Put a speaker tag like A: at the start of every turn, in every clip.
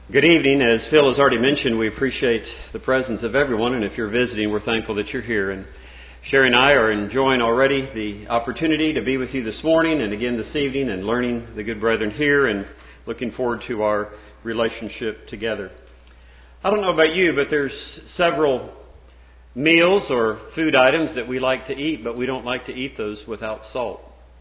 A: Good evening. As Phil has already mentioned, we appreciate the presence of everyone, and if you're visiting, we're thankful that you're here. And Sherry and I are enjoying already the opportunity to be with you this morning and again this evening and learning the good brethren here and looking forward to our relationship together. I don't know about you, but there's several meals or food items that we like to eat, but we don't like to eat those without salt.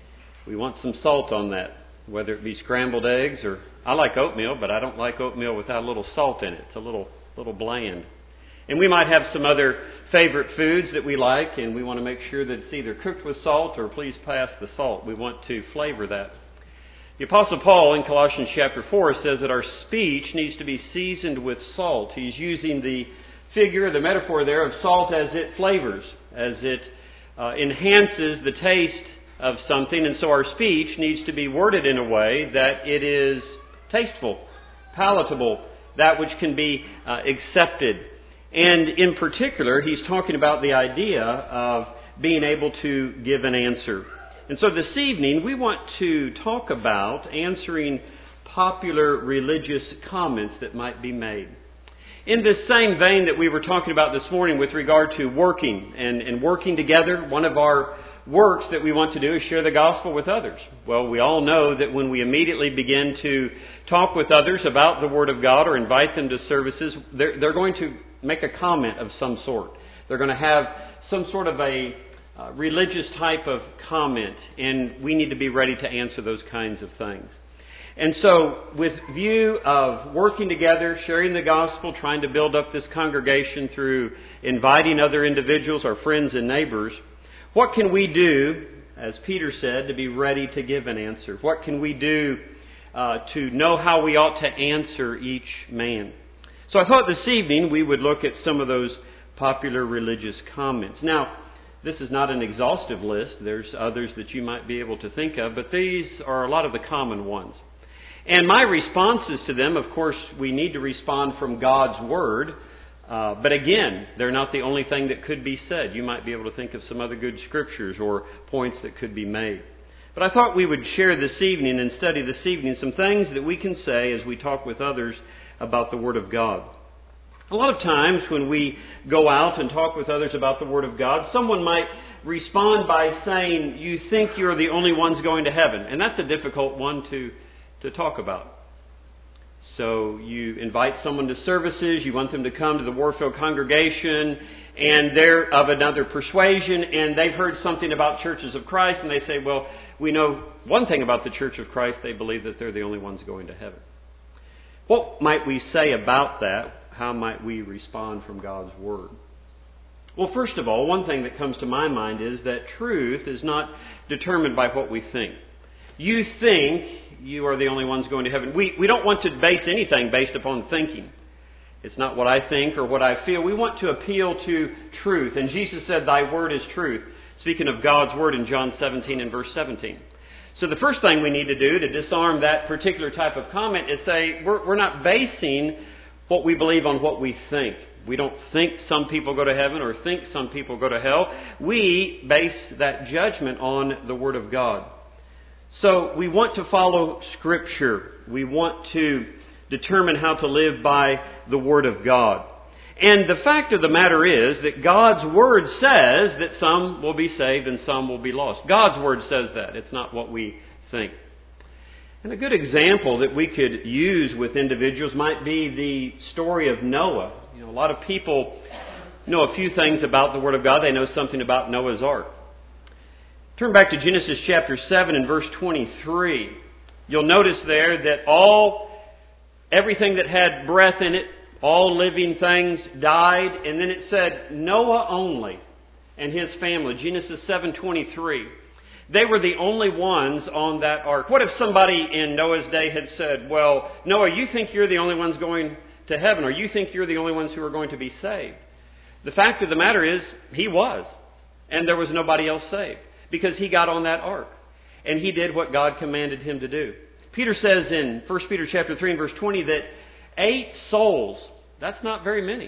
A: We want some salt on that, whether it be scrambled eggs or I like oatmeal, but I don't like oatmeal without a little salt in it. It's a little bland. And we might have some other favorite foods that we like, and we want to make sure that it's either cooked with salt or please pass the salt. We want to flavor that. The Apostle Paul in Colossians chapter 4 says that our speech needs to be seasoned with salt. He's using the figure, the metaphor there of salt as it flavors, as it enhances the taste of something. And so our speech needs to be worded in a way that it is tasteful, palatable, that which can be accepted. And in particular, he's talking about the idea of being able to give an answer. And so this evening, we want to talk about answering popular religious comments that might be made. In this same vein that we were talking about this morning with regard to working and working together, one of our works that we want to do is share the gospel with others. Well, we all know that when we immediately begin to talk with others about the Word of God or invite them to services, they're going to make a comment of some sort. They're going to have some sort of a religious type of comment, and we need to be ready to answer those kinds of things. And so, with view of working together, sharing the gospel, trying to build up this congregation through inviting other individuals, our friends and neighbors, what can we do, as Peter said, to be ready to give an answer? What can we do to know how we ought to answer each man? So I thought this evening we would look at some of those popular religious comments. Now, this is not an exhaustive list. There's others that you might be able to think of, but these are a lot of the common ones. And my responses to them, of course, we need to respond from God's Word. But again, they're not the only thing that could be said. You might be able to think of some other good scriptures or points that could be made. But I thought we would share this evening and study this evening some things that we can say as we talk with others about the Word of God. A lot of times when we go out and talk with others about the Word of God, someone might respond by saying, "You think you're the only ones going to heaven." And that's a difficult one to talk about. So you invite someone to services, you want them to come to the Warfield congregation, and they're of another persuasion, and they've heard something about churches of Christ, and they say, well, we know one thing about the Church of Christ, they believe that they're the only ones going to heaven. What might we say about that? How might we respond from God's Word? Well, first of all, one thing that comes to my mind is that truth is not determined by what we think. You think you are the only ones going to heaven. We don't want to base anything based upon thinking. It's not what I think or what I feel. We want to appeal to truth. And Jesus said, "Thy word is truth." Speaking of God's Word in John 17 and verse 17. So the first thing we need to do to disarm that particular type of comment is say, we're not basing what we believe on what we think. We don't think some people go to heaven or think some people go to hell. We base that judgment on the Word of God. So we want to follow Scripture. We want to determine how to live by the Word of God. And the fact of the matter is that God's Word says that some will be saved and some will be lost. God's Word says that. It's not what we think. And a good example that we could use with individuals might be the story of Noah. A lot of people know a few things about the Word of God. They know something about Noah's Ark. Turn back to Genesis chapter 7 and verse 23. You'll notice there that everything that had breath in it, all living things died, and then it said Noah only and his family. Genesis 7:23. They were the only ones on that ark. What if somebody in Noah's day had said, "Well, Noah, you think you're the only ones going to heaven, or you think you're the only ones who are going to be saved?" The fact of the matter is, he was, and there was nobody else saved. Because he got on that ark. And he did what God commanded him to do. Peter says in 1 Peter chapter 3 and verse 20 that 8 souls, that's not very many.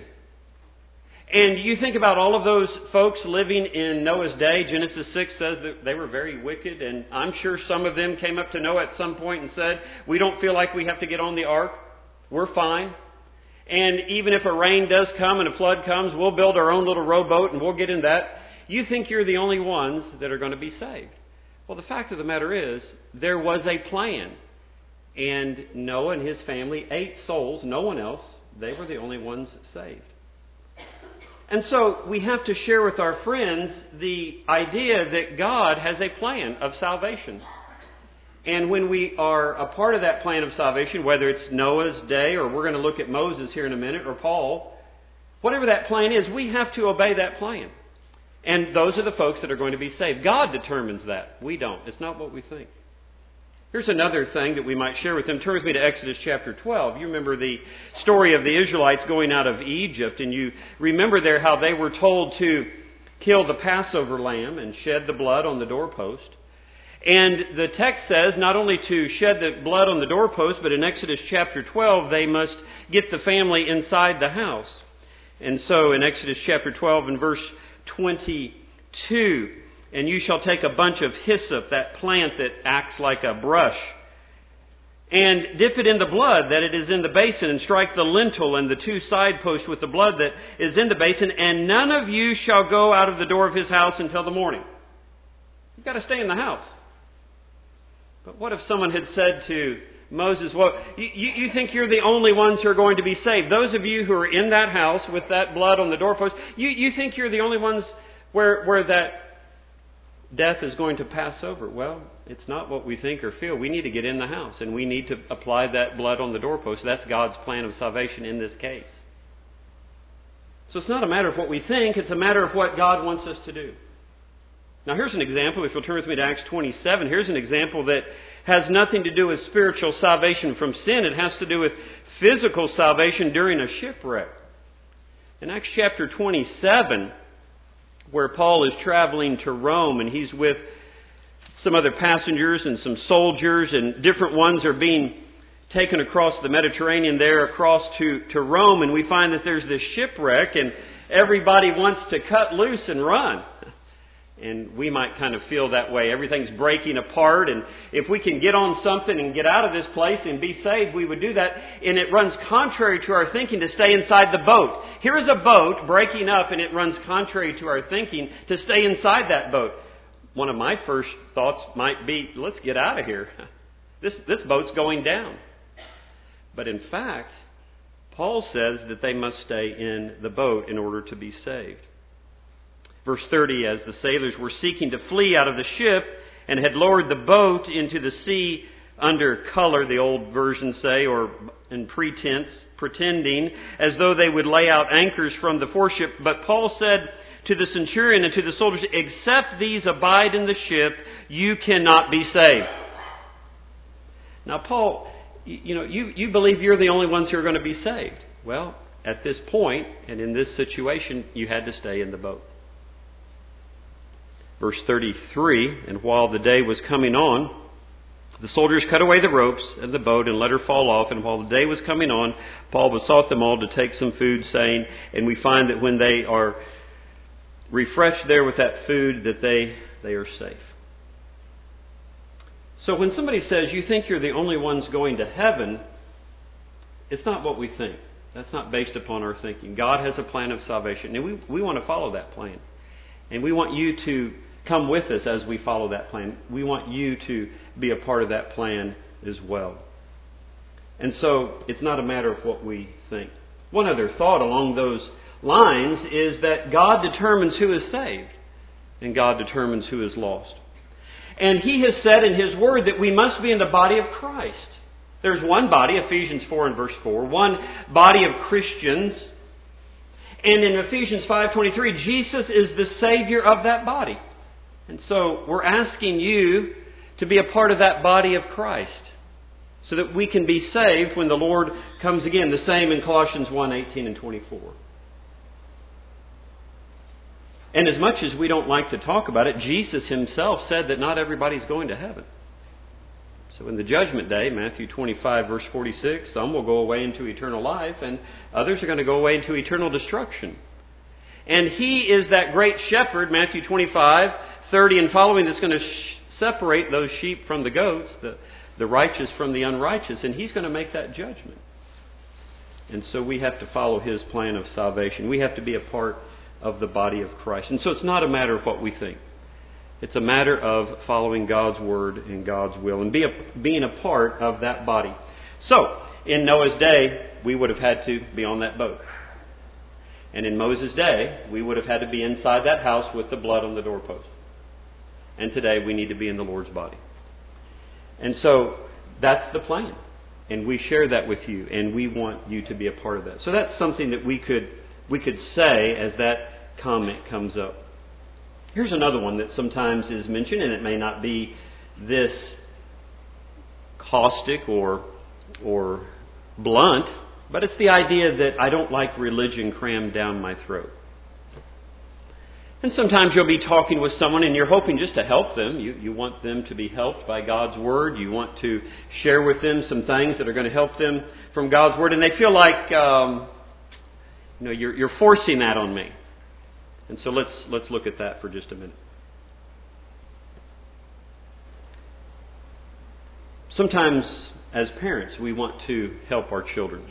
A: And you think about all of those folks living in Noah's day. Genesis 6 says that they were very wicked. And I'm sure some of them came up to Noah at some point and said, "We don't feel like we have to get on the ark. we're fine. And even if a rain does come and a flood comes, we'll build our own little rowboat and we'll get in that. You think you're the only ones that are going to be saved. Well, the fact of the matter is, there was a plan. And Noah and his family, 8 souls, no one else, they were the only ones saved. And so we have to share with our friends the idea that God has a plan of salvation. And when we are a part of that plan of salvation, whether it's Noah's day or we're going to look at Moses here in a minute or Paul, whatever that plan is, we have to obey that plan. And those are the folks that are going to be saved. God determines that. We don't. It's not what we think. Here's another thing that we might share with them. Turn with me to Exodus chapter 12. You remember the story of the Israelites going out of Egypt, and you remember there how they were told to kill the Passover lamb and shed the blood on the doorpost. And the text says not only to shed the blood on the doorpost, but in Exodus chapter 12, they must get the family inside the house. And so in Exodus chapter 12 and verse 22, and you shall take a bunch of hyssop, that plant that acts like a brush, and dip it in the blood that it is in the basin, and strike the lintel and the 2 side posts with the blood that is in the basin, and none of you shall go out of the door of his house until the morning. You've got to stay in the house. But what if someone had said to Moses, well, you think you're the only ones who are going to be saved. Those of you who are in that house with that blood on the doorpost, you think you're the only ones where that death is going to pass over. Well, it's not what we think or feel. We need to get in the house, and we need to apply that blood on the doorpost. That's God's plan of salvation in this case. So it's not a matter of what we think. It's a matter of what God wants us to do. Now here's an example. If you'll turn with me to Acts 27, here's an example that has nothing to do with spiritual salvation from sin. It has to do with physical salvation during a shipwreck. In Acts chapter 27, where Paul is traveling to Rome, and he's with some other passengers and some soldiers, and different ones are being taken across the Mediterranean there across to Rome, and we find that there's this shipwreck, and everybody wants to cut loose and run. And we might kind of feel that way. Everything's breaking apart, and if we can get on something and get out of this place and be saved, we would do that. And it runs contrary to our thinking to stay inside the boat. Here is a boat breaking up, and it runs contrary to our thinking to stay inside that boat. One of my first thoughts might be, let's get out of here. This boat's going down. But in fact, Paul says that they must stay in the boat in order to be saved. Verse 30, as the sailors were seeking to flee out of the ship and had lowered the boat into the sea under color, the old versions say, or in pretense, pretending, as though they would lay out anchors from the foreship. But Paul said to the centurion and to the soldiers, except these abide in the ship, you cannot be saved. Now, Paul, you believe you're the only ones who are going to be saved. Well, at this point and in this situation, you had to stay in the boat. Verse 33, and while the day was coming on, the soldiers cut away the ropes of the boat and let her fall off. And while the day was coming on, Paul besought them all to take some food, saying, and we find that when they are refreshed there with that food, that they are safe. So when somebody says, you think you're the only ones going to heaven, it's not what we think. That's not based upon our thinking. God has a plan of salvation, and we want to follow that plan. And we want you to come with us as we follow that plan. We want you to be a part of that plan as well. And so it's not a matter of what we think. One other thought along those lines is that God determines who is saved and God determines who is lost. And He has said in His Word that we must be in the body of Christ. There's one body, Ephesians 4 and verse 4, one body of Christians. And in Ephesians 5:23, Jesus is the Savior of that body. And so we're asking you to be a part of that body of Christ so that we can be saved when the Lord comes again. The same in Colossians 1:18 and 24. And as much as we don't like to talk about it, Jesus Himself said that not everybody's going to heaven. So in the judgment day, Matthew 25, verse 46, some will go away into eternal life and others are going to go away into eternal destruction. And He is that great shepherd, Matthew 25, 30 and following, that's going to separate those sheep from the goats, the righteous from the unrighteous, and He's going to make that judgment. And so we have to follow His plan of salvation. We have to be a part of the body of Christ. And so it's not a matter of what we think. It's a matter of following God's Word and God's will and being a part of that body. So, in Noah's day, we would have had to be on that boat. And in Moses' day, we would have had to be inside that house with the blood on the doorpost. And today, we need to be in the Lord's body. And so, that's the plan. And we share that with you, and we want you to be a part of that. So that's something that we could say as that comment comes up. Here's another one that sometimes is mentioned, and it may not be this caustic or blunt, but it's the idea that I don't like religion crammed down my throat. And sometimes you'll be talking with someone and you're hoping just to help them. You want them to be helped by God's Word. You want to share with them some things that are going to help them from God's Word. And they feel like you're forcing that on me. And so let's look at that for just a minute. Sometimes as parents we want to help our children.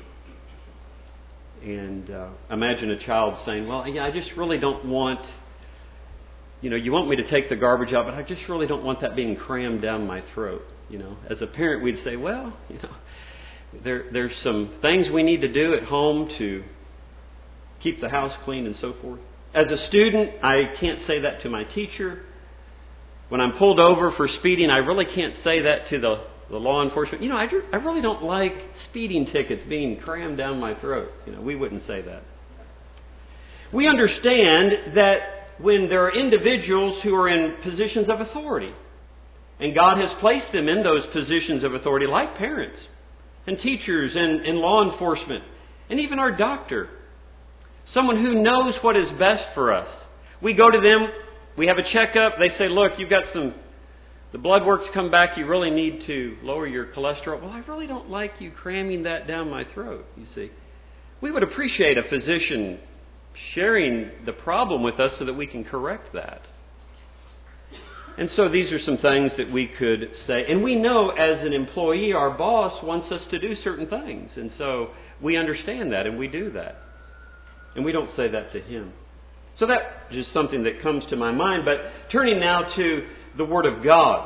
A: And imagine a child saying, well, I just really don't want... you want me to take the garbage out, but I just really don't want that being crammed down my throat. As a parent, we'd say, well, there's some things we need to do at home to keep the house clean and so forth. As a student, I can't say that to my teacher. When I'm pulled over for speeding, I really can't say that to the law enforcement. I really don't like speeding tickets being crammed down my throat. We wouldn't say that. We understand that when there are individuals who are in positions of authority, and God has placed them in those positions of authority, like parents and teachers and law enforcement, and even our doctor, someone who knows what is best for us. We go to them, we have a checkup, they say, look, you've got the blood work's come back, you really need to lower your cholesterol. Well, I really don't like you cramming that down my throat, you see. We would appreciate a physician sharing the problem with us so that we can correct that. And so these are some things that we could say. And we know as an employee, our boss wants us to do certain things. And so we understand that and we do that. And we don't say that to him. So that is something that comes to my mind. But turning now to the Word of God.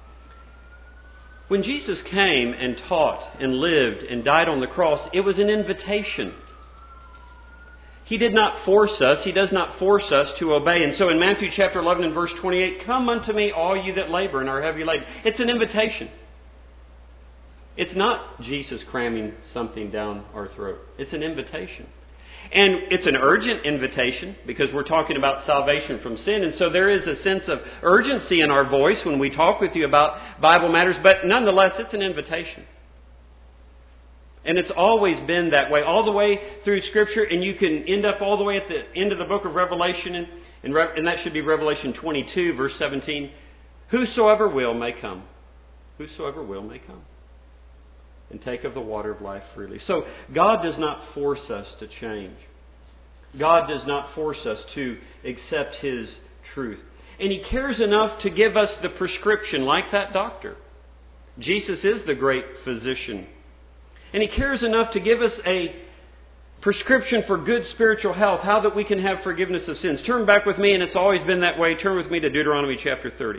A: When Jesus came and taught and lived and died on the cross, it was an invitation. He did not force us. He does not force us to obey. And so in Matthew chapter 11 and verse 28, come unto me, all you that labor and are heavy laden. It's an invitation. It's not Jesus cramming something down our throat. It's an invitation. And it's an urgent invitation because we're talking about salvation from sin. And so there is a sense of urgency in our voice when we talk with you about Bible matters. But nonetheless, it's an invitation. And it's always been that way, all the way through Scripture. And you can end up all the way at the end of the book of Revelation. And that should be Revelation 22, verse 17. Whosoever will may come. Whosoever will may come. And take of the water of life freely. So God does not force us to change. God does not force us to accept His truth. And He cares enough to give us the prescription like that doctor. Jesus is the great physician. And He cares enough to give us a prescription for good spiritual health, how that we can have forgiveness of sins. Turn back with me, and it's always been that way. Turn with me to Deuteronomy chapter 30.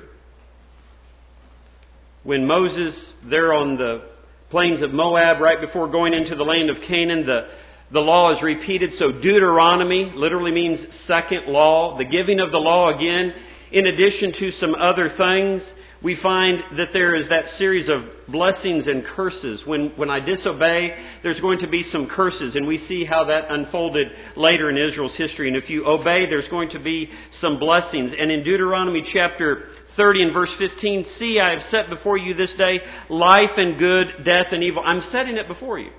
A: When Moses, there on the plains of Moab, right before going into the land of Canaan, the law is repeated. So Deuteronomy literally means second law, the giving of the law again. In addition to some other things, we find that there is that series of blessings and curses. When I disobey, there's going to be some curses. And we see how that unfolded later in Israel's history. And if you obey, there's going to be some blessings. And in Deuteronomy chapter 30 and verse 15, see, I have set before you this day life and good, death and evil. I'm setting it before you.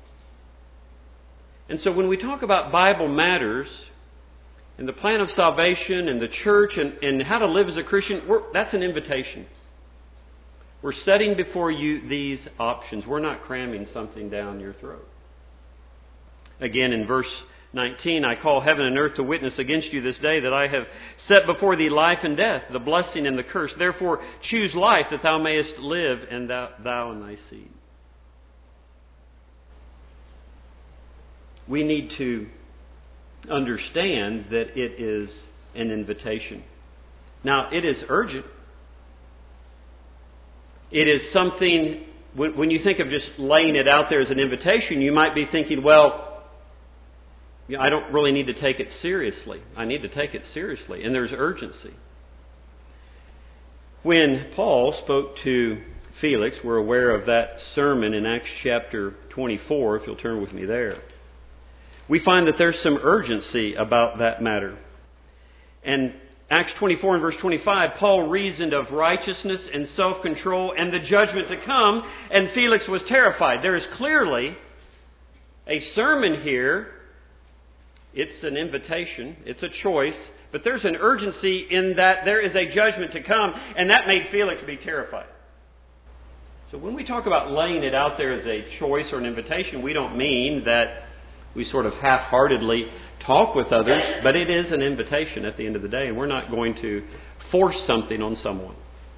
A: And so when we talk about Bible matters and the plan of salvation and the church and how to live as a Christian, that's an invitation. We're setting before you these options. We're not cramming something down your throat. Again, in verse 19, I call heaven and earth to witness against you this day that I have set before thee life and death, the blessing and the curse. Therefore choose life that thou mayest live, and thou and thy seed. we need to understand that it is an invitation. Now, it is urgent. It is something, when you think of just laying it out there as an invitation, you might be thinking, well, I don't really need to take it seriously. I need to take it seriously, and there's urgency. When Paul spoke to Felix, we're aware of that sermon in Acts chapter 24, if you'll turn with me there. We find that there's some urgency about that matter. And Acts 24 and verse 25, Paul reasoned of righteousness and self-control and the judgment to come, and Felix was terrified. There is clearly a sermon here. It's an invitation. It's a choice. But there's an urgency in that there is a judgment to come, and that made Felix be terrified. So when we talk about laying it out there as a choice or an invitation, we don't mean that we sort of half-heartedly talk with others, but it is an invitation at the end of the day, and we're not going to force something on someone.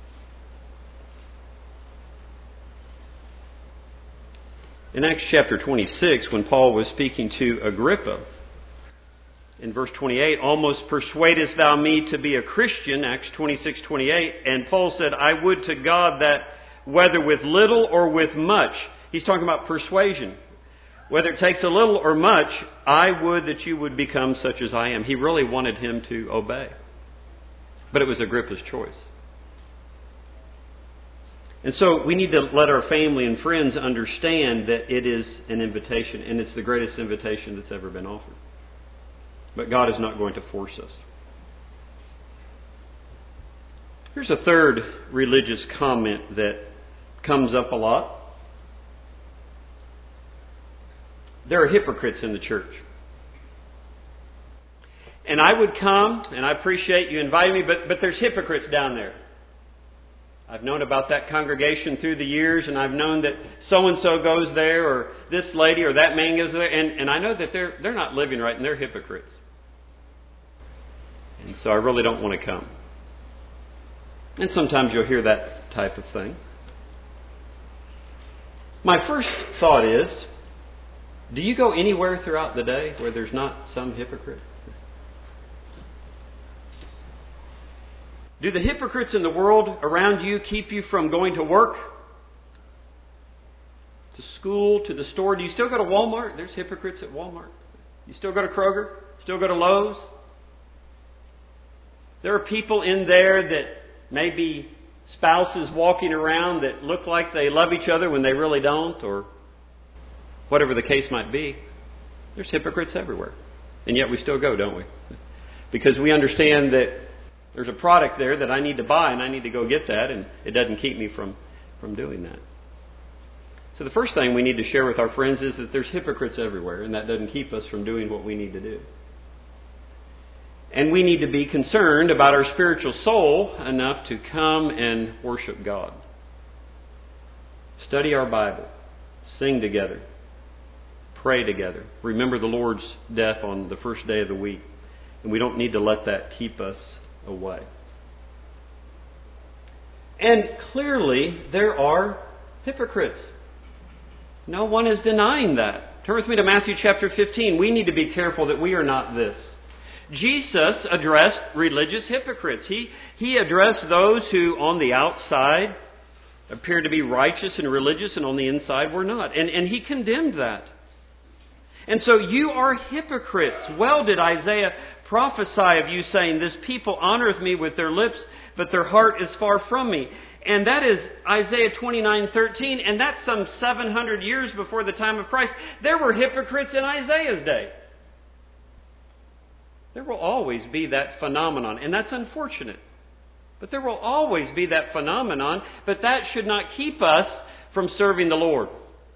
A: In Acts chapter 26, when Paul was speaking to Agrippa, in verse 28, almost persuadest thou me to be a Christian, Acts 26:28, and Paul said, I would to God that whether with little or with much, he's talking about persuasion, whether it takes a little or much, I would that you would become such as I am. He really wanted him to obey. But it was Agrippa's choice. And so we need to let our family and friends understand that it is an invitation, and it's the greatest invitation that's ever been offered. But God is not going to force us. Here's a third religious comment that comes up a lot. There are hypocrites in the church. And I would come, and I appreciate you inviting me, but there's hypocrites down there. I've known about that congregation through the years, and I've known that so-and-so goes there, or this lady or that man goes there, and I know that they're not living right, and they're hypocrites. And so I really don't want to come. And sometimes you'll hear that type of thing. My first thought is, do you go anywhere throughout the day where there's not some hypocrite? Do the hypocrites in the world around you keep you from going to work, to school, to the store? Do you still go to Walmart? There's hypocrites at Walmart. You still go to Kroger? Still go to Lowe's? There are people in there that may be spouses walking around that look like they love each other when they really don't, or whatever the case might be. There's hypocrites everywhere. And yet we still go, don't we? Because we understand that there's a product there that I need to buy, and I need to go get that, and it doesn't keep me from doing that. So the first thing we need to share with our friends is that there's hypocrites everywhere, and that doesn't keep us from doing what we need to do. And we need to be concerned about our spiritual soul enough to come and worship God. Study our Bible. Sing together. Pray together. Remember the Lord's death on the first day of the week. And we don't need to let that keep us away. And clearly there are hypocrites. No one is denying that. Turn with me to Matthew chapter 15. We need to be careful that we are not this. Jesus addressed religious hypocrites. He addressed those who on the outside appeared to be righteous and religious and on the inside were not. And he condemned that. And so you are hypocrites. Well did Isaiah prophesy of you, saying, this people honoreth me with their lips, but their heart is far from me. And that is Isaiah 29:13, and that's some 700 years before the time of Christ. There were hypocrites in Isaiah's day. There will always be that phenomenon, and that's unfortunate. But there will always be that phenomenon, but that should not keep us from serving the Lord.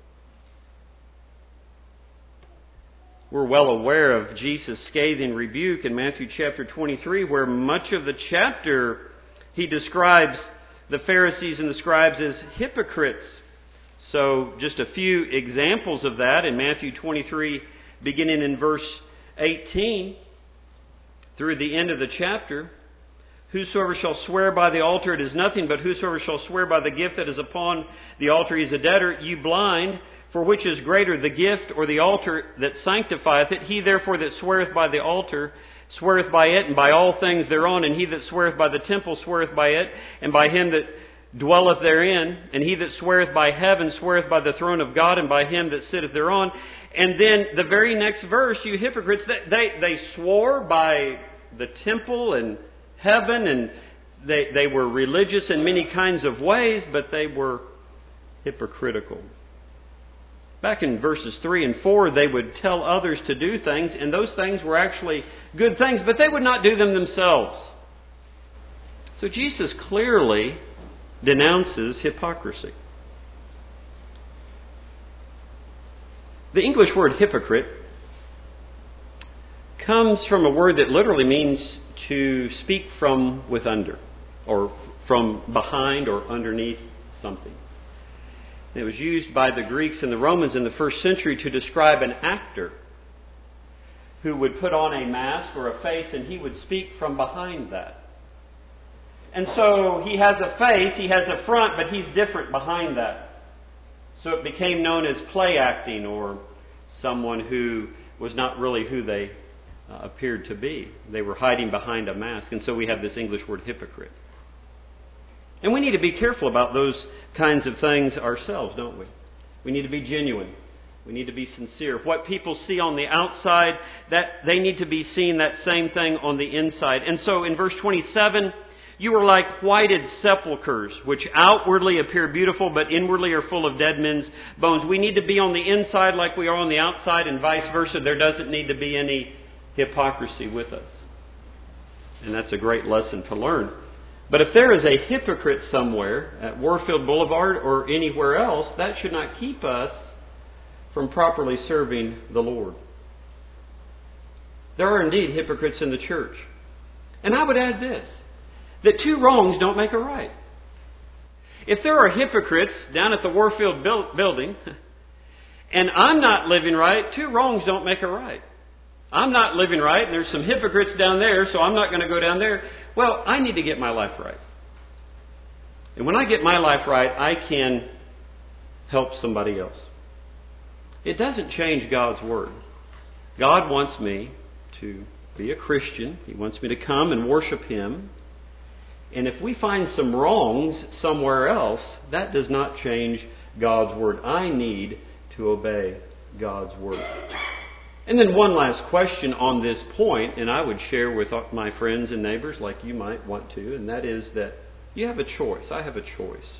A: We're well aware of Jesus' scathing rebuke in Matthew chapter 23, where much of the chapter he describes the Pharisees and the scribes as hypocrites. So just a few examples of that in Matthew 23, beginning in verse 18 through the end of the chapter. Whosoever shall swear by the altar, it is nothing, but whosoever shall swear by the gift that is upon the altar, he is a debtor. You blind, For which is greater, the gift or the altar that sanctifieth it? He therefore that sweareth by the altar sweareth by it, and by all things thereon. And he that sweareth by the temple sweareth by it, and by him that dwelleth therein. And he that sweareth by heaven sweareth by the throne of God, and by him that sitteth thereon. And then the very next verse, you hypocrites, they swore by the temple and heaven, and they were religious in many kinds of ways, but they were hypocritical. Back in verses 3 and 4, they would tell others to do things, and those things were actually good things, but they would not do them themselves. So Jesus clearly denounces hypocrisy. The English word hypocrite comes from a word that literally means to speak from with under, or from behind or underneath something. It was used by the Greeks and the Romans in the first century to describe an actor who would put on a mask or a face, and he would speak from behind that. And so he has a face, he has a front, but he's different behind that. So it became known as play acting, or someone who was not really who they appeared to be. They were hiding behind a mask. And so we have this English word hypocrite. And we need to be careful about those kinds of things ourselves, don't we? We need to be genuine. We need to be sincere. What people see on the outside, that they need to be seeing that same thing on the inside. And so in verse 27, you are like whited sepulchres, which outwardly appear beautiful, but inwardly are full of dead men's bones. We need to be on the inside like we are on the outside, and vice versa. There doesn't need to be any hypocrisy with us. And that's a great lesson to learn. But if there is a hypocrite somewhere at Warfield Boulevard or anywhere else, that should not keep us from properly serving the Lord. There are indeed hypocrites in the church. And I would add this, that two wrongs don't make a right. If there are hypocrites down at the Warfield building, and I'm not living right, two wrongs don't make a right. I'm not living right, and there's some hypocrites down there, so I'm not going to go down there. Well, I need to get my life right. And when I get my life right, I can help somebody else. It doesn't change God's Word. God wants me to be a Christian. He wants me to come and worship Him. And if we find some wrongs somewhere else, that does not change God's Word. I need to obey God's Word. And then one last question on this point, and I would share with my friends and neighbors like you might want to, and that is that you have a choice. I have a choice.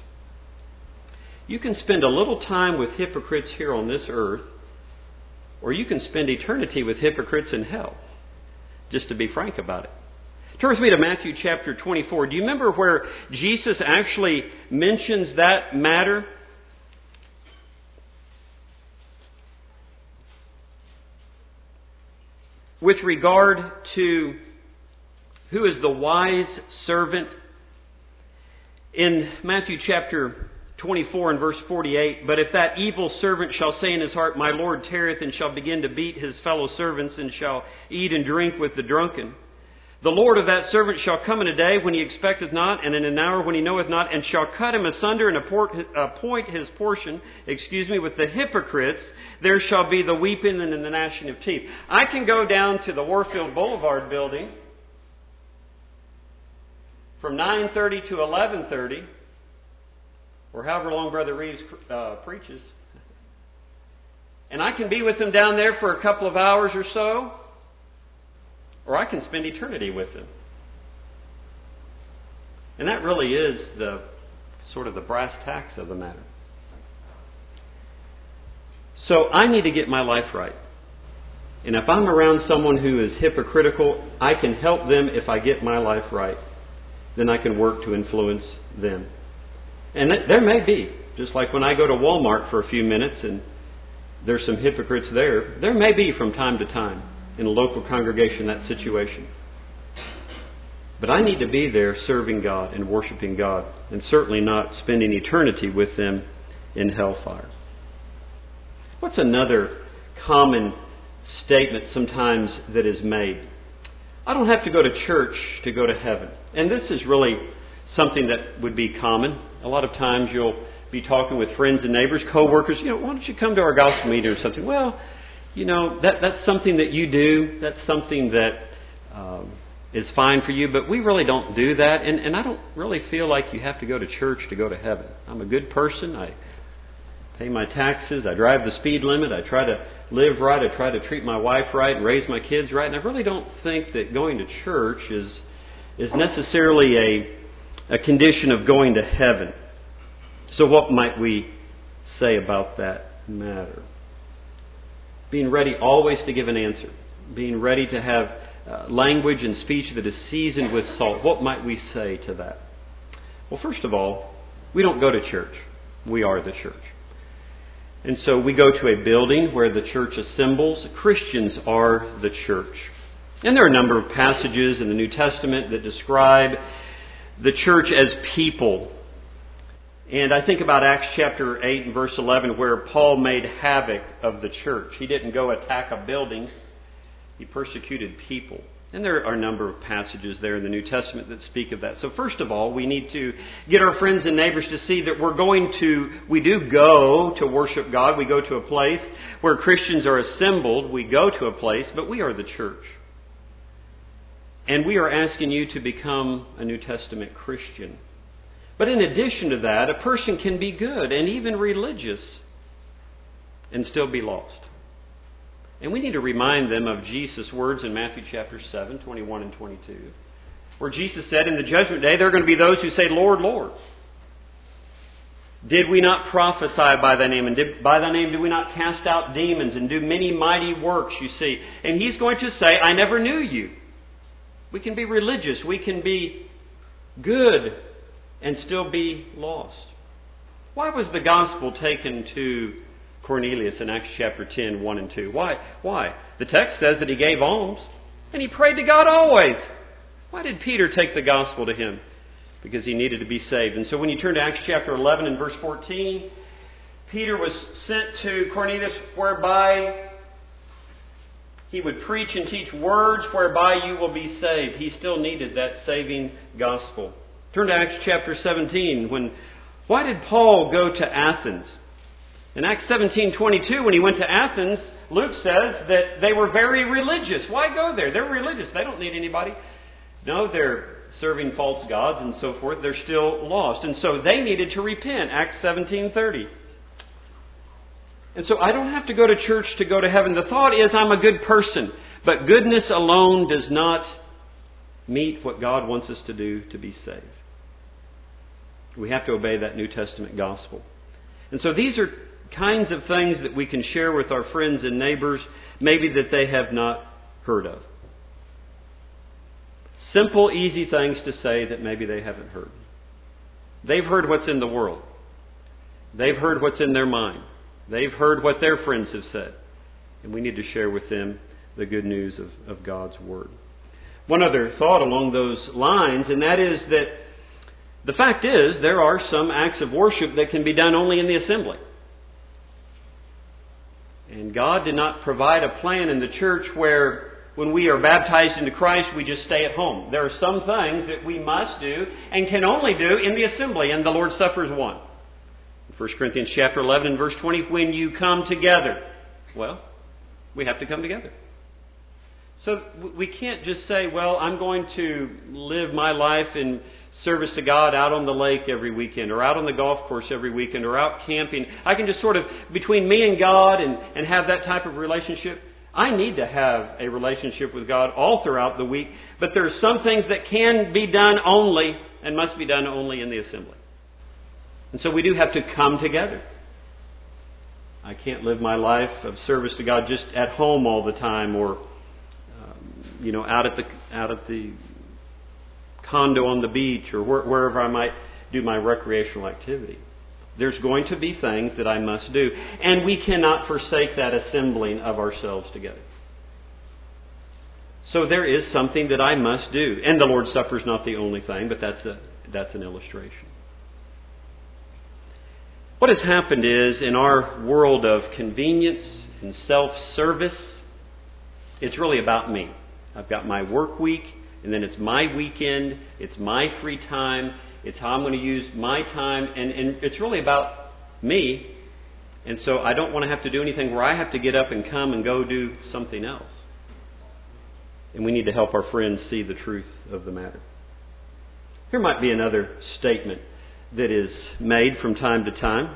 A: You can spend a little time with hypocrites here on this earth, or you can spend eternity with hypocrites in hell, just to be frank about it. Turn with me to Matthew chapter 24. Do you remember where Jesus actually mentions that matter? With regard to who is the wise servant, in Matthew chapter 24 and verse 48, but if that evil servant shall say in his heart, my Lord tarrieth, and shall begin to beat his fellow servants, and shall eat and drink with the drunken, the Lord of that servant shall come in a day when he expecteth not, and in an hour when he knoweth not, and shall cut him asunder and appoint his portion, with the hypocrites. There shall be the weeping and the gnashing of teeth. I can go down to the Warfield Boulevard building from 9:30 to 11:30, or however long Brother Reeves preaches, and I can be with them down there for a couple of hours or so, or I can spend eternity with them. And that really is the sort of the brass tacks of the matter. So I need to get my life right. And if I'm around someone who is hypocritical, I can help them if I get my life right. Then I can work to influence them. And there may be, just like when I go to Walmart for a few minutes and there's some hypocrites there, there may be from time to time in a local congregation that situation. But I need to be there serving God and worshiping God, and certainly not spending eternity with them in hellfire. What's another common statement sometimes that is made? I don't have to go to church to go to heaven. And this is really something that would be common. A lot of times you'll be talking with friends and neighbors, co-workers, why don't you come to our gospel meeting or something? Well, that's something that you do. That's something that is fine for you, but we really don't do that. And I don't really feel like you have to go to church to go to heaven. I'm a good person. I pay my taxes. I drive the speed limit. I try to live right. I try to treat my wife right and raise my kids right. And I really don't think that going to church is necessarily a condition of going to heaven. So what might we say about that matter? Being ready always to give an answer. Being ready to have language and speech that is seasoned with salt. What might we say to that? Well, first of all, we don't go to church. We are the church. And so we go to a building where the church assembles. Christians are the church. And there are a number of passages in the New Testament that describe the church as people. And I think about Acts chapter 8 and verse 11 where Paul made havoc of the church. He didn't go attack a building. He persecuted people. And there are a number of passages there in the New Testament that speak of that. So first of all, we need to get our friends and neighbors to see that we do go to worship God. We go to a place where Christians are assembled. We go to a place, but we are the church. And we are asking you to become a New Testament Christian. But in addition to that, a person can be good and even religious and still be lost. And we need to remind them of Jesus' words in Matthew chapter 7, 21 and 22, where Jesus said, in the judgment day, there are going to be those who say, Lord, Lord, did we not prophesy by thy name? And by thy name did we not cast out demons and do many mighty works, you see? And he's going to say, I never knew you. We can be religious. We can be good and still be lost. Why was the gospel taken to Cornelius in Acts chapter 10, 1 and 2? Why? The text says that he gave alms and he prayed to God always. Why did Peter take the gospel to him? Because he needed to be saved. And so when you turn to Acts chapter 11 and verse 14, Peter was sent to Cornelius whereby he would preach and teach words whereby you will be saved. He still needed that saving gospel. Turn to Acts chapter 17. Why did Paul go to Athens? In Acts 17:22, when he went to Athens, Luke says that they were very religious. Why go there? They're religious. They don't need anybody. No, they're serving false gods and so forth. They're still lost. And so they needed to repent. Acts 17:30. And so I don't have to go to church to go to heaven. The thought is I'm a good person. But goodness alone does not meet what God wants us to do to be saved. We have to obey that New Testament gospel. And so these are kinds of things that we can share with our friends and neighbors, maybe that they have not heard of. Simple, easy things to say that maybe they haven't heard. They've heard what's in the world. They've heard what's in their mind. They've heard what their friends have said. And we need to share with them the good news of God's Word. One other thought along those lines, and that is that the fact is there are some acts of worship that can be done only in the assembly. And God did not provide a plan in the church where when we are baptized into Christ, we just stay at home. There are some things that we must do and can only do in the assembly, and the Lord's Supper is one. 1 Corinthians chapter 11 and verse 20, when you come together. Well, we have to come together. So we can't just say, well, I'm going to live my life in service to God out on the lake every weekend or out on the golf course every weekend or out camping. I can just sort of, between me and God and have that type of relationship. I need to have a relationship with God all throughout the week. But there are some things that can be done only and must be done only in the assembly. And so we do have to come together. I can't live my life of service to God just at home all the time or out at the condo on the beach or wherever I might do my recreational activity. There's going to be things that I must do. And we cannot forsake that assembling of ourselves together. So there is something that I must do. And the Lord's Supper is not the only thing, but that's an illustration. What has happened is, in our world of convenience and self-service, it's really about me. I've got my work week, and then it's my weekend, it's my free time, It's how I'm going to use my time. And it's really about me. And so I don't want to have to do anything where I have to get up and come and go do something else. And we need to help our friends see the truth of the matter. Here might be another statement that is made from time to time.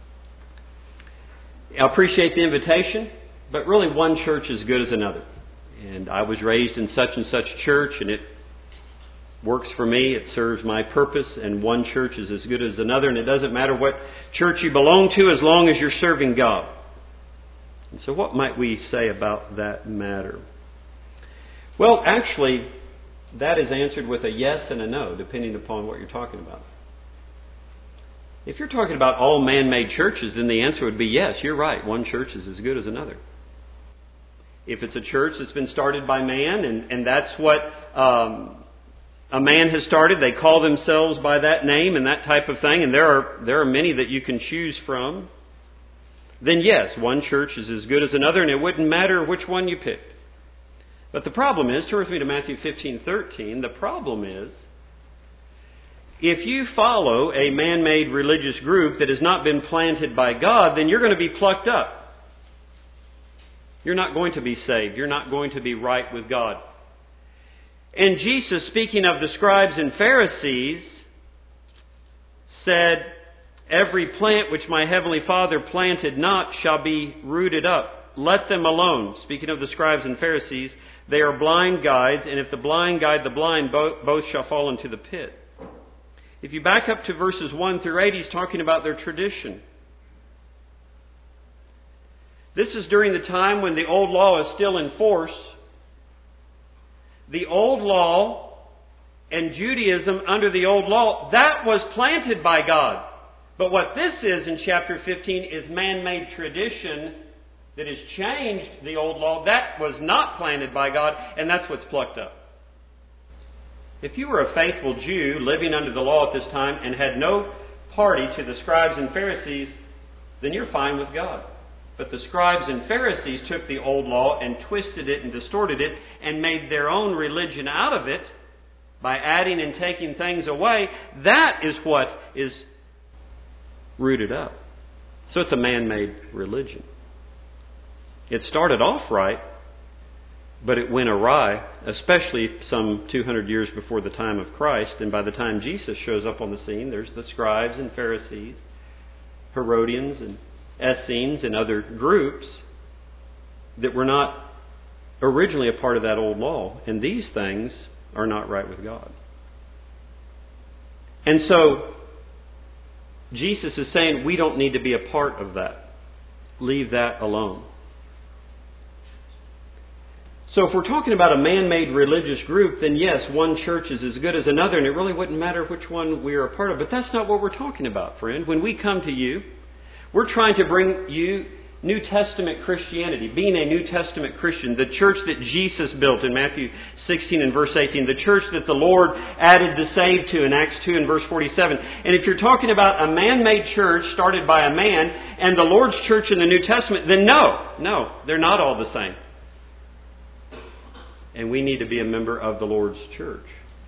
A: I appreciate the invitation, but really one church is as good as another. And I was raised in such and such church, and it works for me, it serves my purpose, and one church is as good as another, and it doesn't matter what church you belong to as long as you're serving God. And so what might we say about that matter? Well, actually, that is answered with a yes and a no, depending upon what you're talking about. If you're talking about all man-made churches, then the answer would be yes, you're right, one church is as good as another. If it's a church that's been started by man, and that's what a man has started, they call themselves by that name and that type of thing, and there are many that you can choose from, then yes, one church is as good as another, and it wouldn't matter which one you picked. But the problem is, turn with me to Matthew 15:13, the problem is, if you follow a man-made religious group that has not been planted by God, then you're going to be plucked up. You're not going to be saved. You're not going to be right with God. And Jesus, speaking of the scribes and Pharisees, said, "Every plant which my heavenly Father planted not shall be rooted up. Let them alone." Speaking of the scribes and Pharisees, they are blind guides, and if the blind guide the blind, both shall fall into the pit. If you back up to verses 1 through 8, he's talking about their tradition. This is during the time when the old law is still in force. The old law and Judaism under the old law, that was planted by God. But what this is in chapter 15 is man-made tradition that has changed the old law. That was not planted by God, and that's what's plucked up. If you were a faithful Jew living under the law at this time and had no party to the scribes and Pharisees, then you're fine with God. But the scribes and Pharisees took the old law and twisted it and distorted it and made their own religion out of it by adding and taking things away. That is what is rooted up. So it's a man-made religion. It started off right, but it went awry, especially some 200 years before the time of Christ. And by the time Jesus shows up on the scene, there's the scribes and Pharisees, Herodians and Essenes and other groups that were not originally a part of that old law. And these things are not right with God. And so Jesus is saying we don't need to be a part of that. Leave that alone. So if we're talking about a man-made religious group, then yes, one church is as good as another, and it really wouldn't matter which one we are a part of. But that's not what we're talking about, friend. When we come to you, we're trying to bring you New Testament Christianity, being a New Testament Christian, the church that Jesus built in Matthew 16 and verse 18, the church that the Lord added the saved to in Acts 2 and verse 47. And if you're talking about a man-made church started by a man and the Lord's church in the New Testament, then no, they're not all the same. And we need to be a member of the Lord's church.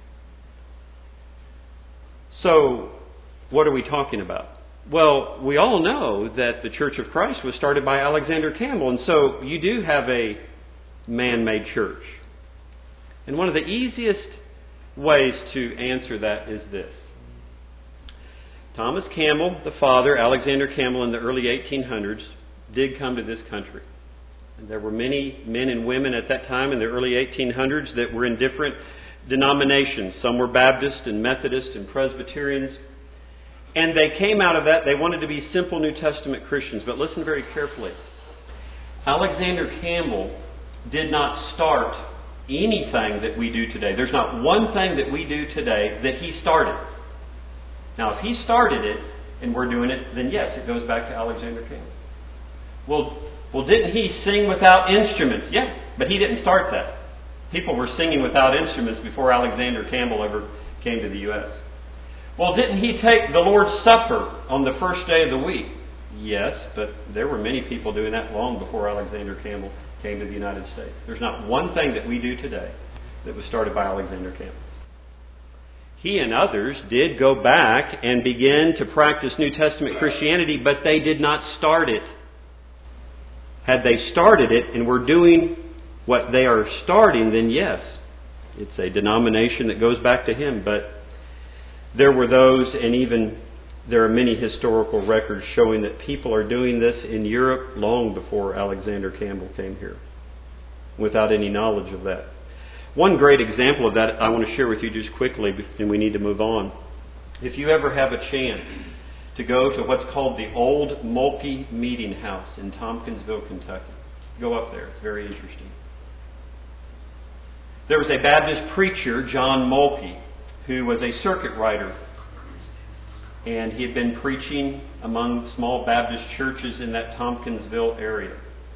A: So, what are we talking about? Well, we all know that the Church of Christ was started by Alexander Campbell, and so you do have a man-made church. And one of the easiest ways to answer that is this. Thomas Campbell, the father, Alexander Campbell, in the early 1800s, did come to this country. And there were many men and women at that time in the early 1800s that were in different denominations. Some were Baptist and Methodist and Presbyterians. And they came out of that. They wanted to be simple New Testament Christians. But listen very carefully. Alexander Campbell did not start anything that we do today. There's not one thing that we do today that he started. Now, if he started it and we're doing it, then yes, it goes back to Alexander Campbell. Well, didn't he sing without instruments? Yeah, but he didn't start that. People were singing without instruments before Alexander Campbell ever came to the U.S. Well, didn't he take the Lord's Supper on the first day of the week? Yes, but there were many people doing that long before Alexander Campbell came to the United States. There's not one thing that we do today that was started by Alexander Campbell. he and others did go back and begin to practice New Testament Christianity, but they did not start it. Had they started it and were doing what they are starting, then yes, it's a denomination that goes back to him. But there were those, and even there are many historical records showing that people are doing this in Europe long before Alexander Campbell came here, without any knowledge of that. One great example of that I want to share with you just quickly, and we need to move on. If you ever have a chance to go to what's called the Old Mulkey Meeting House in Tompkinsville, Kentucky, go up there. It's very interesting. There was a Baptist preacher, John Mulkey, who was a circuit rider. And he had been preaching among small Baptist churches in that Tompkinsville area.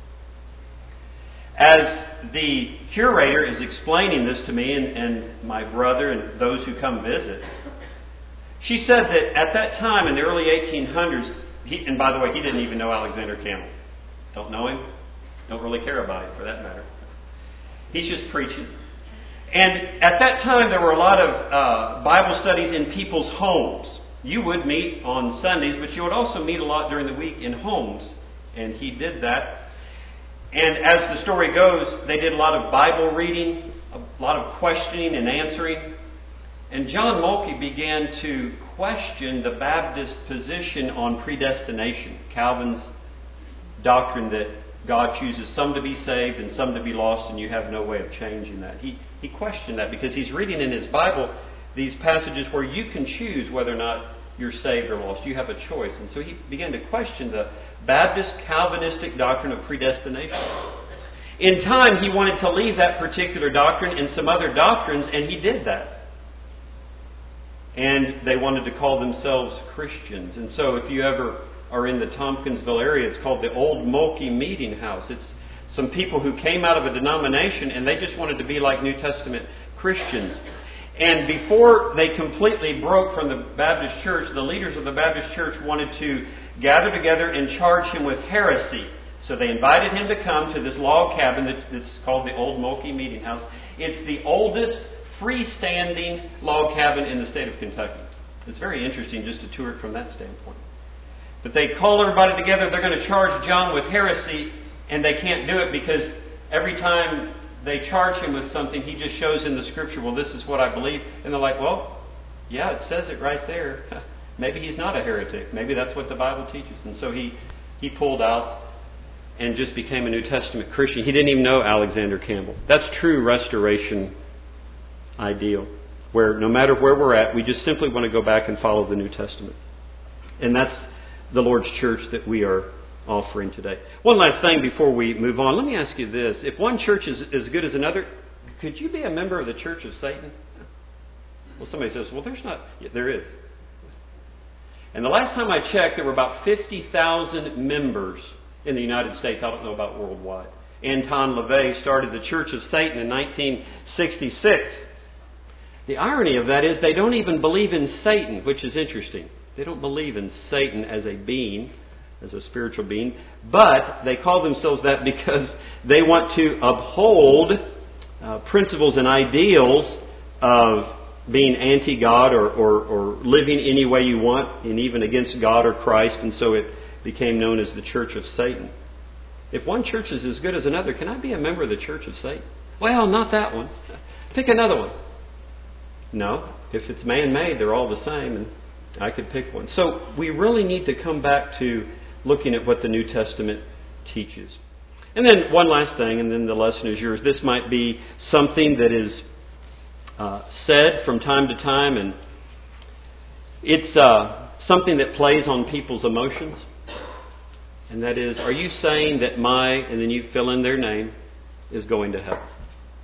A: As the curator is explaining this to me and my brother and those who come visit, she said that at that time in the early 1800s, and by the way, he didn't even know Alexander Campbell. Don't know him. Don't really care about him for that matter. He's just preaching. And at that time, there were a lot of Bible studies in people's homes. You would meet on Sundays, but you would also meet a lot during the week in homes. And he did that. And as the story goes, they did a lot of Bible reading, a lot of questioning and answering. And John Mulkey began to question the Baptist position on predestination, Calvin's doctrine that God chooses some to be saved and some to be lost, and you have no way of changing that. He questioned that because he's reading in his Bible these passages where you can choose whether or not you're saved or lost. You have a choice. And so he began to question the Baptist Calvinistic doctrine of predestination. In time, he wanted to leave that particular doctrine and some other doctrines, and he did that. And they wanted to call themselves Christians. And so if you ever are in the Tompkinsville area, it's called the Old Mulkey Meeting House. It's some people who came out of a denomination and they just wanted to be like New Testament Christians. And before they completely broke from the Baptist church, the leaders of the Baptist church wanted to gather together and charge him with heresy. So they invited him to come to this log cabin that's called the Old Mulkey Meeting House. It's the oldest freestanding log cabin in the state of Kentucky. It's very interesting just to tour it from that standpoint. But they call everybody together. They're going to charge John with heresy, and they can't do it because every time they charge him with something, he just shows in the Scripture, well, this is what I believe. And they're like, well, yeah, it says it right there. Maybe he's not a heretic. Maybe that's what the Bible teaches. And so he pulled out and just became a New Testament Christian. He didn't even know Alexander Campbell. That's true restoration ideal, where no matter where we're at, we just simply want to go back and follow the New Testament. And that's the Lord's church that we are offering today. One last thing before we move on. Let me ask you this. If one church is as good as another, could you be a member of the Church of Satan? Well, somebody says, well, there's not. Yeah, there is. And the last time I checked, there were about 50,000 members in the United States. I don't know about worldwide. Anton LaVey started the Church of Satan in 1966. The irony of that is they don't even believe in Satan, which is interesting. They don't believe in Satan as a being, as a spiritual being, but they call themselves that because they want to uphold principles and ideals of being anti-God or living any way you want and even against God or Christ, and so it became known as the Church of Satan. If one church is as good as another, can I be a member of the Church of Satan? Well, not that one. Pick another one. No. If it's man-made, they're all the same, and I could pick one. So we really need to come back to looking at what the New Testament teaches. And then one last thing, and then the lesson is yours. This might be something that is said from time to time, and it's something that plays on people's emotions. And that is, are you saying that and then you fill in their name, is going to hell?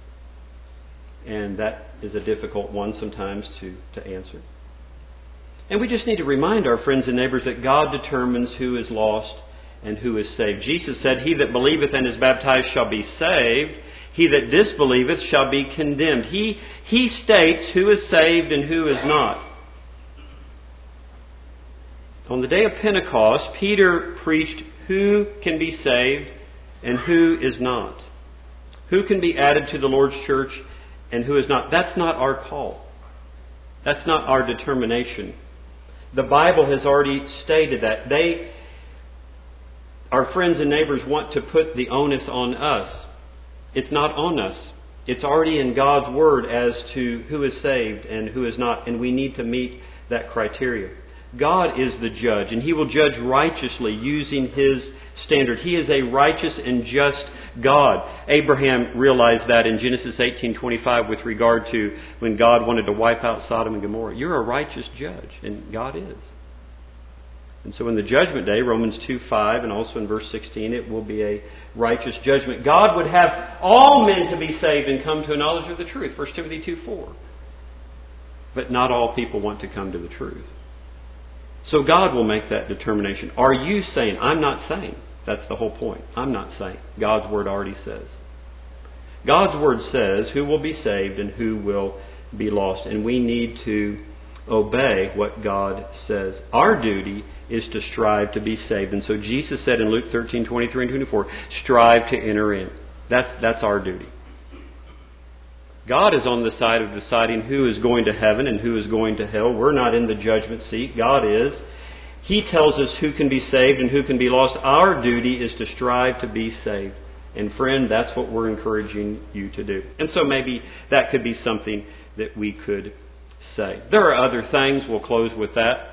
A: And that is a difficult one sometimes to answer. And we just need to remind our friends and neighbors that God determines who is lost and who is saved. Jesus said, he that believeth and is baptized shall be saved. He that disbelieveth shall be condemned. He states who is saved and who is not. On the day of Pentecost, Peter preached who can be saved and who is not. Who can be added to the Lord's church and who is not. That's not our call. That's not our determination. The Bible has already stated that. Our friends and neighbors want to put the onus on us. It's not on us. It's already in God's Word as to who is saved and who is not, and we need to meet that criteria. God is the judge, and He will judge righteously using His standard. He is a righteous and just God. Abraham realized that in Genesis 18:25 with regard to when God wanted to wipe out Sodom and Gomorrah. You're a righteous judge, and God is. And so in the judgment day, Romans 2:5 and also in verse 16, it will be a righteous judgment. God would have all men to be saved and come to a knowledge of the truth. 1 Timothy 2:4. But not all people want to come to the truth. So God will make that determination. Are you saying? I'm not saying. That's the whole point. I'm not saying. God's Word already says. God's Word says who will be saved and who will be lost. And we need to obey what God says. Our duty is to strive to be saved. And so Jesus said in Luke 13:23 and 24, strive to enter in. That's our duty. God is on the side of deciding who is going to heaven and who is going to hell. We're not in the judgment seat. God is. He tells us who can be saved and who can be lost. Our duty is to strive to be saved. And friend, that's what we're encouraging you to do. And so maybe that could be something that we could say. There are other things. We'll close with that.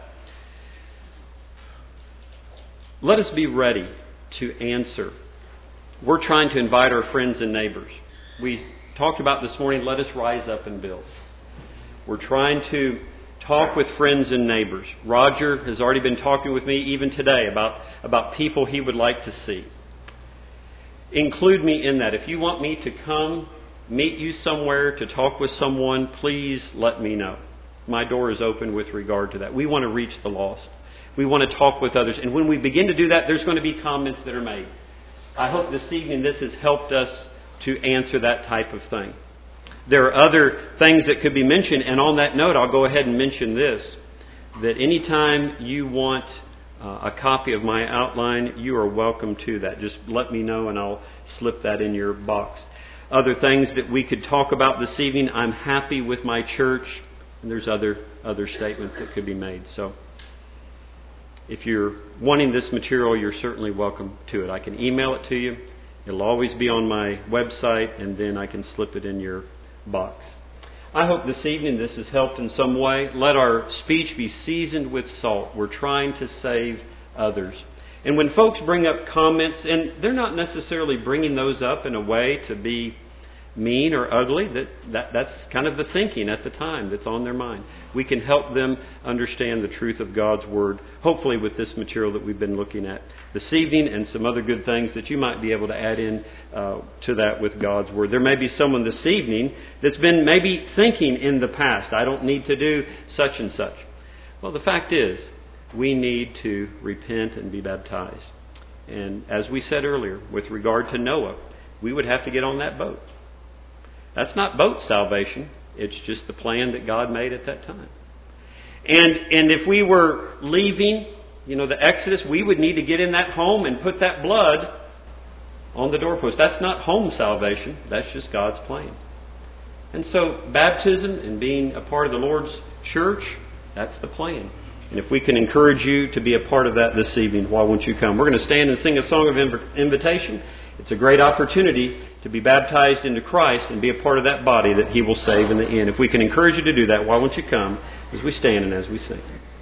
A: Let us be ready to answer. We're trying to invite our friends and neighbors. We talked about this morning, let us rise up and build. We're trying to talk with friends and neighbors. Roger has already been talking with me even today about people he would like to see. Include me in that. If you want me to come meet you somewhere to talk with someone, please let me know. My door is open with regard to that. We want to reach the lost. We want to talk with others. And when we begin to do that, there's going to be comments that are made. I hope this evening this has helped us to answer that type of thing. There are other things that could be mentioned, and on that note, I'll go ahead and mention this, that anytime you want a copy of my outline, you are welcome to that. Just let me know and I'll slip that in your box. Other things that we could talk about this evening, I'm happy with my church, and there's other statements that could be made. So if you're wanting this material, you're certainly welcome to it. I can email it to you. It'll always be on my website, and then I can slip it in your box. I hope this evening this has helped in some way. Let our speech be seasoned with salt. We're trying to save others. And when folks bring up comments, and they're not necessarily bringing those up in a way to be mean or ugly, that's kind of the thinking at the time that's on their mind. We can help them understand the truth of God's Word, hopefully with this material that we've been looking at this evening and some other good things that you might be able to add in to that with God's Word. There may be someone this evening that's been maybe thinking in the past, I don't need to do such and such. Well, the fact is, we need to repent and be baptized. And as we said earlier, with regard to Noah, we would have to get on that boat. That's not boat salvation. It's just the plan that God made at that time. And if we were leaving, the Exodus, we would need to get in that home and put that blood on the doorpost. That's not home salvation. That's just God's plan. And so baptism and being a part of the Lord's church, that's the plan. And if we can encourage you to be a part of that this evening, why won't you come? We're going to stand and sing a song of invitation. It's a great opportunity to be baptized into Christ and be a part of that body that He will save in the end. If we can encourage you to do that, why won't you come as we stand and as we sing?